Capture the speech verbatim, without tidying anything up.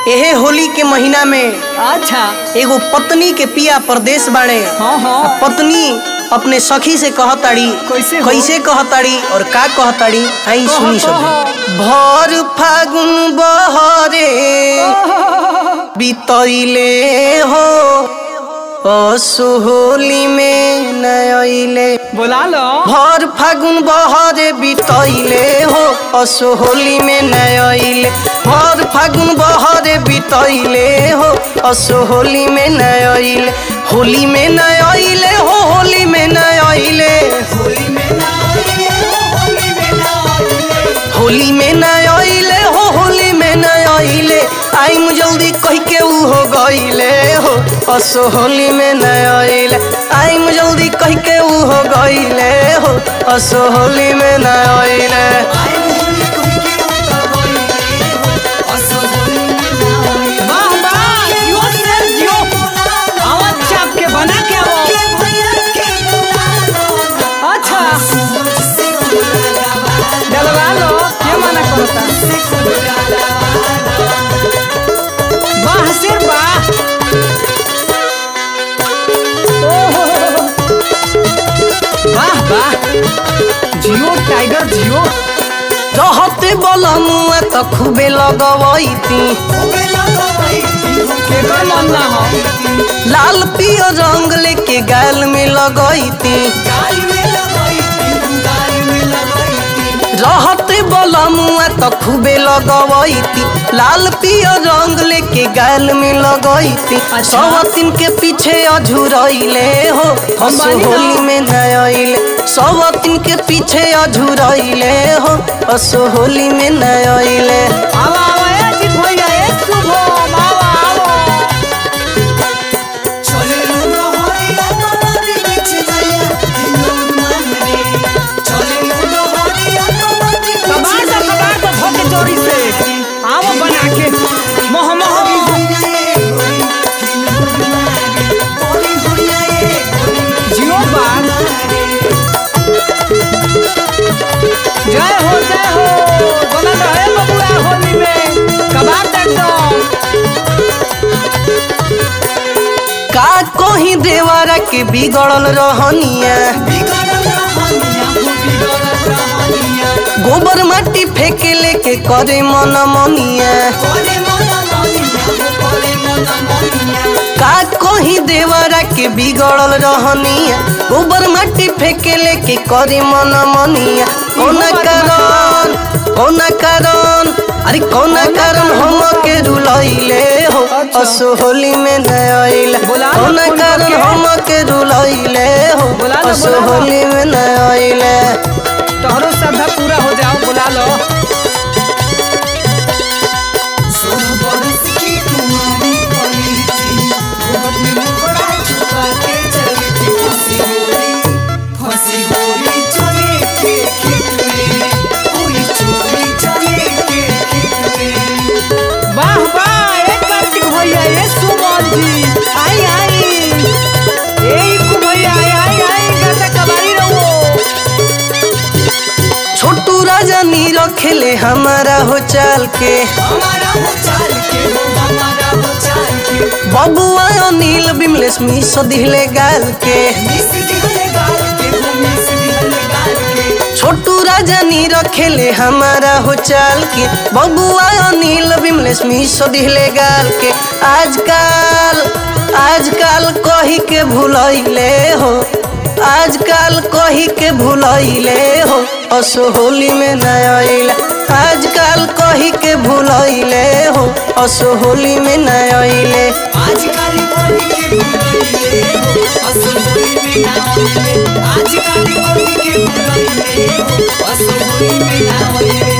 एहे होली के महीना में अच्छा एगो पत्नी के पिया परदेश बाड़े। हाँ हाँ पत्नी अपने सखी से कहताड़ी, कैसे हो? कैसे कहताड़ी और का कहताड़ी आई सुनी सब। भर फागुन बहरे बीतैले हो असोहोली में नयले। बोला लो। भर फागुन बहरे बीतैले हो असोहोली में नयले। भर फागुन बहरे बीतैले हो असोहोली में नयले। होली में नयले हो होली में नयले। होली में नयले हो होली में नयले। आइम जल्दी कह के ऊ हो गईले हो असोहोली में नयले। आइम जल्दी कह के ऊ हो गईले हो असोहोली में नयले। जियो टाइगर जियो रहते बलमुआ त खूबे लगवैती। लाल पियर रंग लेके गाल में लगैती। रहते बलमुआ त खूबे लगवैती। लाल पियर रंग लेके गाल में लगैती। सवतिन के पीछे अझुरैले हो असोहोली में नयले। सवतिन के पीछे अझुरैले हो असोहोली में नयले। जय हो जय हो बनल रहे बबुआ होली में कबार एकदम। का कोही देवरा के बिगड़ल रहनिया। गोबर माटी फेंके लेके करे मन मनिया। का कोही देवरा के बिगड़ल रहनिया। गोबर माटी फेंके लेके करे मन मनिया। कौन कारण कौन कारण अरे कौन कारण हम के रुलैले हो असोहोली में नयले। कौन कारण हम के रुलैले हो असोहोली में नयले। तोहरो श्रद्धा पूरा हो जाओ बुला लो। छोटू राजा नीरो खेले हमारा हो चाल के। बबुआ अनिल बिमलेश मिस दिले गाल के। छोटू राजा नीरो खेले हमारा हो चाल के। बबुआ अनिल बिमलेश मिस दिले गाल के। आजकल आजकल कही के भूलैले हो। आजकल कही के भूलैले हो असोहोली में नयले। आजकल कही के भूलैले हो असोहोली में नयले। आजकल कही के भूलैले हो असोहोली में नयले। आजकल कही के भूलैले हो असोहोली में नयले।